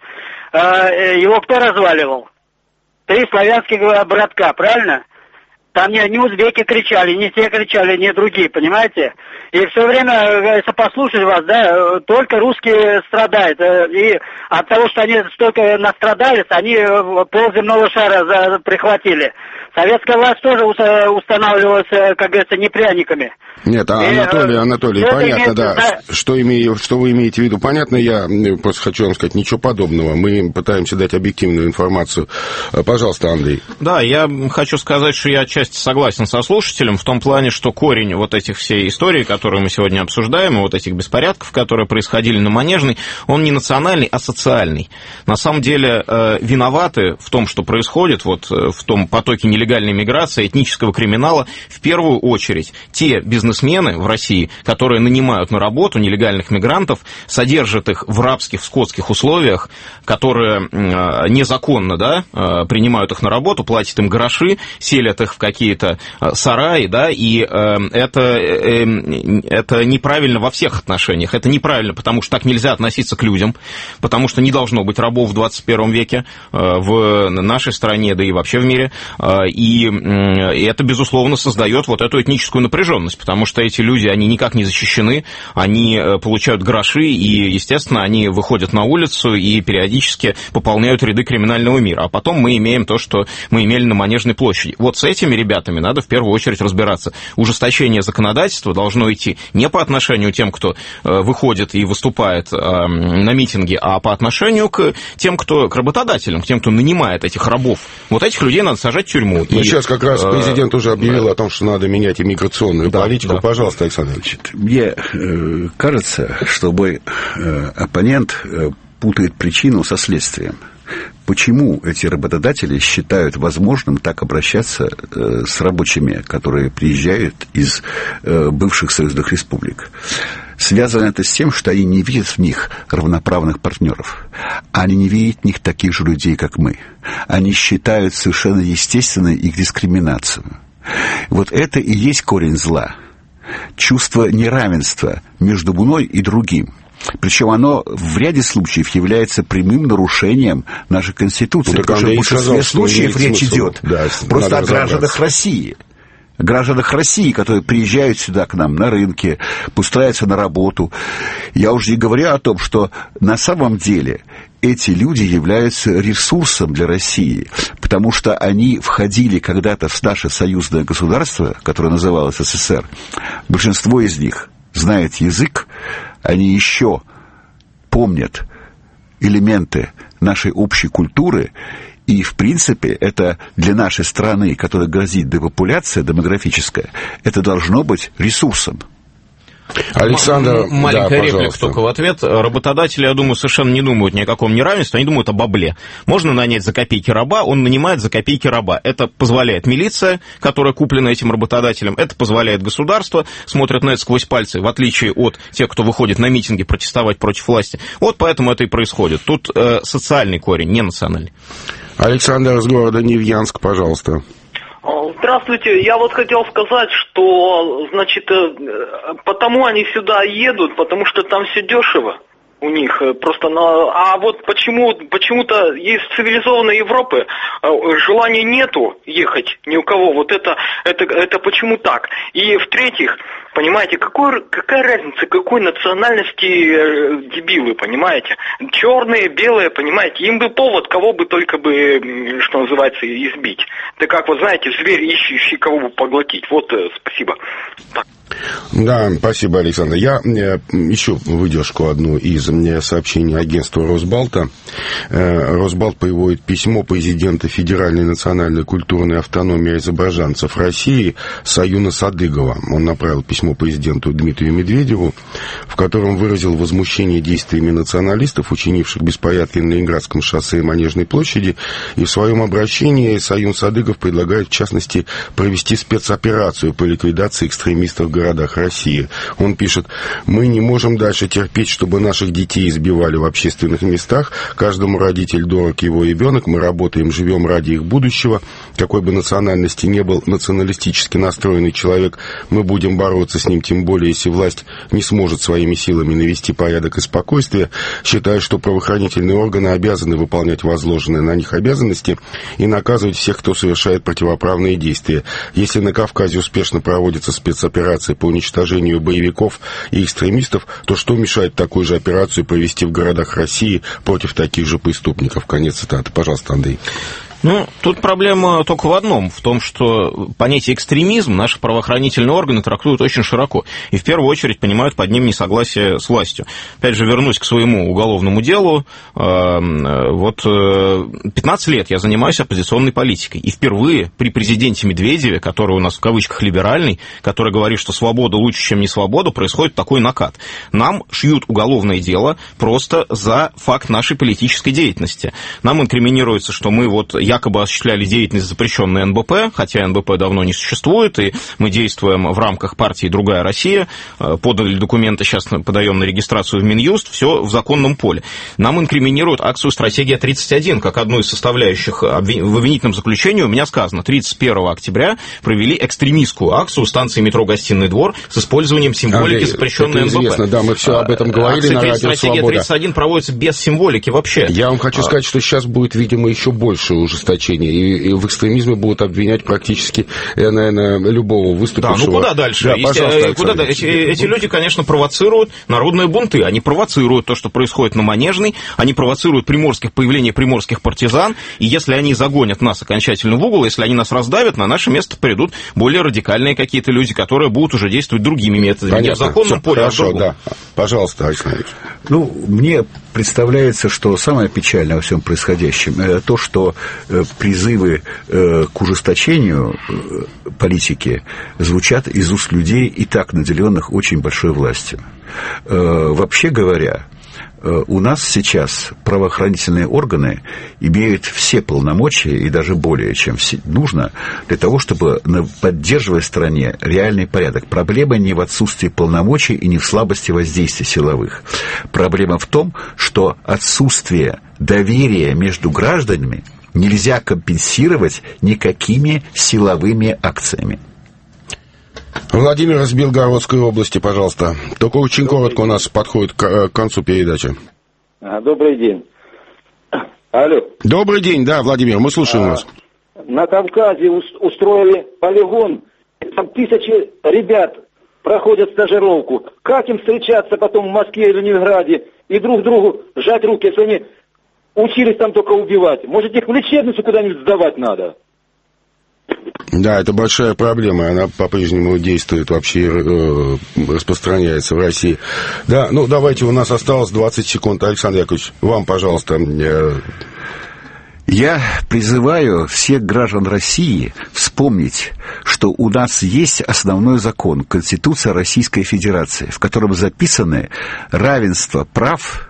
его кто разваливал? 3 славянских братка, правильно? Там не узбеки кричали, не те кричали, не другие, понимаете? И все время, если послушать вас, да, только русские страдают. И от того, что они столько настрадались, они полземного шара прихватили. Советская власть тоже устанавливалась, как говорится, не пряниками. Нет, Анатолий, понятно, да. Что вы имеете в виду? Понятно, я просто хочу вам сказать, ничего подобного. Мы пытаемся дать объективную информацию. Пожалуйста, Андрей. Да, я хочу сказать, что я отчасти согласен со слушателем в том плане, что корень вот этих всей историй, которые мы сегодня обсуждаем, и вот этих беспорядков, которые происходили на Манежной, он не национальный, а социальный. На самом деле виноваты в том, что происходит, вот в том потоке нелегальных нелегальной миграции, этнического криминала, в первую очередь те бизнесмены в России, которые нанимают на работу нелегальных мигрантов, содержат их в рабских, скотских условиях, которые незаконно, да, принимают их на работу, платят им гроши, селят их в какие-то сараи, да, и это неправильно во всех отношениях. Это неправильно, потому что так нельзя относиться к людям, потому что не должно быть рабов в 21 веке в нашей стране, да и вообще в мире. И это, безусловно, создает вот эту этническую напряженность, потому что эти люди, они никак не защищены, они получают гроши, и, естественно, они выходят на улицу и периодически пополняют ряды криминального мира. А потом мы имеем то, что мы имели на Манежной площади. Вот с этими ребятами надо в первую очередь разбираться. Ужесточение законодательства должно идти не по отношению к тем, кто выходит и выступает на митинги, а по отношению к тем, к работодателям, к тем, кто нанимает этих рабов. Вот этих людей надо сажать в тюрьму. Ну, сейчас как раз президент уже объявил о том, что надо менять иммиграционную политику. Да. Пожалуйста, Александр Ильич. Мне кажется, что мой оппонент путает причину со следствием. Почему эти работодатели считают возможным так обращаться с рабочими, которые приезжают из бывших союзных республик? Связано это с тем, что они не видят в них равноправных партнеров. Они не видят в них таких же людей, как мы. Они считают совершенно естественной их дискриминацию. Вот это и есть корень зла. Чувство неравенства между мной и другим. Причем оно в ряде случаев является прямым нарушением нашей Конституции. Потому что в большинстве случаев речь идет просто о гражданах России. Гражданах России, которые приезжают сюда к нам на рынке, устраиваются на работу. Я уже не говорю о том, что на самом деле эти люди являются ресурсом для России, потому что они входили когда-то в наше союзное государство, которое называлось СССР. Большинство из них знает язык, они еще помнят элементы нашей общей культуры, и, в принципе, это для нашей страны, которой грозит депопуляция демографическая, это должно быть ресурсом. Александр, маленькая реплика только в ответ. Работодатели, я думаю, совершенно не думают ни о каком неравенстве, они думают о бабле. Можно нанять за копейки раба, он нанимает за копейки раба. Это позволяет милиция, которая куплена этим работодателем, это позволяет государство, смотрят на это сквозь пальцы, в отличие от тех, кто выходит на митинги протестовать против власти. Вот поэтому это и происходит. Тут социальный корень, не национальный. Александр из города Невьянск, пожалуйста. Здравствуйте. Я вот хотел сказать, что, значит, потому они сюда едут, потому что там все дешево у них просто а вот почему-то из цивилизованной Европы желания нету ехать ни у кого. Вот это почему так? И в-третьих, понимаете, какая разница, какой национальности дебилы, понимаете? Черные, белые, понимаете, им бы повод, кого бы только бы, что называется, избить. Да как, вот знаете, зверь, ищущий кого бы поглотить. Вот, спасибо. Так. Да, спасибо, Александр. Я ищу выдержку одну из сообщений агентства Росбалта. Росбалт приводит письмо президента Федеральной национальной культурной автономии азербайджанцев России Саюна Садыгова. Он направил письмо президенту Дмитрию Медведеву, в котором выразил возмущение действиями националистов, учинивших беспорядки на Ленинградском шоссе и Манежной площади. И в своем обращении Саюн Садыгов предлагает, в частности, провести спецоперацию по ликвидации экстремистов в городах России. Он пишет: «Мы не можем дальше терпеть, чтобы наших детей избивали в общественных местах. Каждому родитель дорог его ребенок. Мы работаем, живем ради их будущего. Какой бы национальности не был националистически настроенный человек, мы будем бороться с ним, тем более, если власть не сможет своими силами навести порядок и спокойствие. Считаю, что правоохранительные органы обязаны выполнять возложенные на них обязанности и наказывать всех, кто совершает противоправные действия. Если на Кавказе успешно проводится спецоперация по уничтожению боевиков и экстремистов, то что мешает такую же операцию провести в городах России против таких же преступников?» Конец цитаты. Пожалуйста, Андрей. Ну, тут проблема только в одном, в том, что понятие экстремизм наши правоохранительные органы трактуют очень широко. И в первую очередь понимают под ним несогласие с властью. Опять же, вернусь к своему уголовному делу. Вот 15 лет я занимаюсь оппозиционной политикой. И впервые при президенте Медведеве, который у нас в кавычках либеральный, который говорит, что свобода лучше, чем не свобода, происходит такой накат. Нам шьют уголовное дело просто за факт нашей политической деятельности. Нам инкриминируется, что мы вот якобы осуществляли деятельность, запрещенную НБП, хотя НБП давно не существует, и мы действуем в рамках партии «Другая Россия», подали документы, сейчас подаем на регистрацию в Минюст, все в законном поле. Нам инкриминируют акцию «Стратегия-31» как одну из составляющих. В обвинительном заключении у меня сказано, 31 октября провели экстремистскую акцию станции метро «Гостиный двор» с использованием символики, запрещенной НБП. Известно, да, мы все об этом говорили на радио «Свобода». «Стратегия-31» проводится без символики вообще. Я вам хочу сказать, что сейчас будет, видимо, еще большее ужесточение, и в экстремизме будут обвинять практически, наверное, любого выступившего. Да, ну куда дальше? Да, пожалуйста, эти люди, конечно, провоцируют народные бунты, они провоцируют то, что происходит на Манежной, они провоцируют появление приморских партизан, и если они загонят нас окончательно в угол, если они нас раздавят, на наше место придут более радикальные какие-то люди, которые будут уже действовать другими методами. Понятно. Не в законном поле, хорошо, а в другом. Да. Пожалуйста, Александр Ильич. Ну, мне представляется, что самое печальное во всем происходящем – то, что призывы к ужесточению политики звучат из уст людей, и так наделенных очень большой властью. Вообще говоря, у нас сейчас правоохранительные органы имеют все полномочия, и даже более, чем нужно, для того, чтобы поддерживать в стране реальный порядок. Проблема не в отсутствии полномочий и не в слабости воздействия силовых. Проблема в том, что отсутствие доверия между гражданами нельзя компенсировать никакими силовыми акциями. Владимир из Белгородской области, пожалуйста. Только очень коротко, у нас подходит к концу передачи. Добрый день. Алло. Добрый день, да, Владимир, мы слушаем вас. На Кавказе устроили полигон, там тысячи ребят проходят стажировку. Как им встречаться потом в Москве и Ленинграде и друг другу сжать руки, если они учились там только убивать? Может, их в лечебницу куда-нибудь сдавать надо? Да, это большая проблема, она по-прежнему действует, вообще распространяется в России. Да, ну давайте, у нас осталось 20 секунд. Александр Яковлевич, вам, пожалуйста. Я призываю всех граждан России вспомнить, что у нас есть основной закон, Конституция Российской Федерации, в котором записаны равенство прав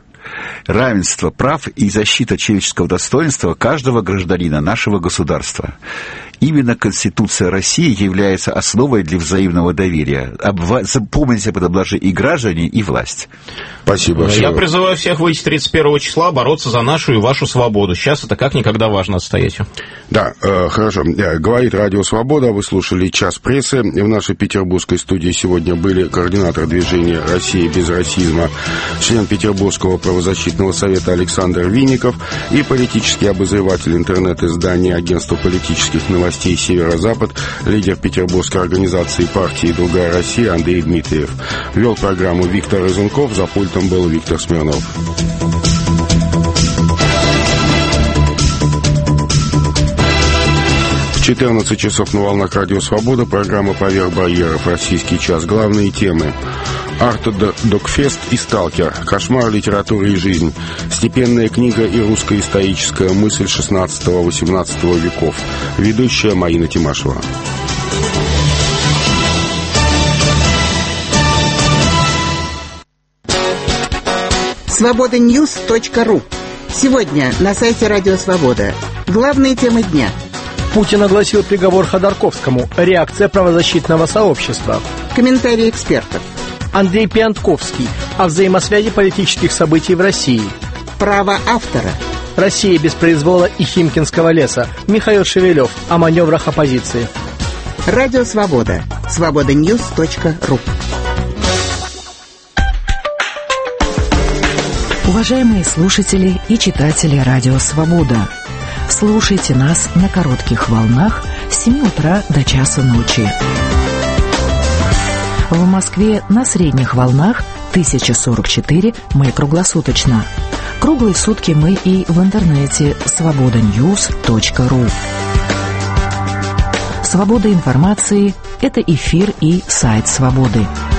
и защита человеческого достоинства каждого гражданина нашего государства. Именно Конституция России является основой для взаимного доверия. Помните об этом даже и граждане, и власть. Спасибо. Я призываю всех выйти 31 числа, бороться за нашу и вашу свободу. Сейчас это как никогда важно отстоять. Да, хорошо. Говорит Радио Свобода. Вы слушали «Час прессы». В нашей петербургской студии сегодня были координатор движения «Россия без расизма», член Петербургского правозащитного совета Александр Винников и политический обозреватель интернет-издания агентства политических новостей «Северо-Запад», лидер петербургской организации партии «Другая Россия» Андрей Дмитриев. Вел программу Виктор Разунков, за пультом был Виктор Смирнов. 14 часов на волнах Радио Свобода, программа «Поверх барьеров. Российский час». Главные темы: Арт-Докфест и «Сталкер», кошмар литературы и жизнь, степенная книга и русская историческая мысль XVI-XVIII веков. Ведущая Марина Тимашева. Свобода-Ньюс.ру. Сегодня на сайте Радио Свобода. Главные темы дня. Путин огласил приговор Ходорковскому. Реакция правозащитного сообщества. Комментарии экспертов. Андрей Пиантковский о взаимосвязи политических событий в России. Право автора. Россия без произвола и Химкинского леса. Михаил Шевелев о маневрах оппозиции. Радио Свобода. Свобода-Ньюс.ру. Уважаемые слушатели и читатели Радио Свобода, слушайте нас на коротких волнах с 7 утра до часу ночи. В Москве на средних волнах 1044 мы круглосуточно. Круглые сутки мы и в интернете свобода-ньюс.ру. Свобода информации – это эфир и сайт Свободы.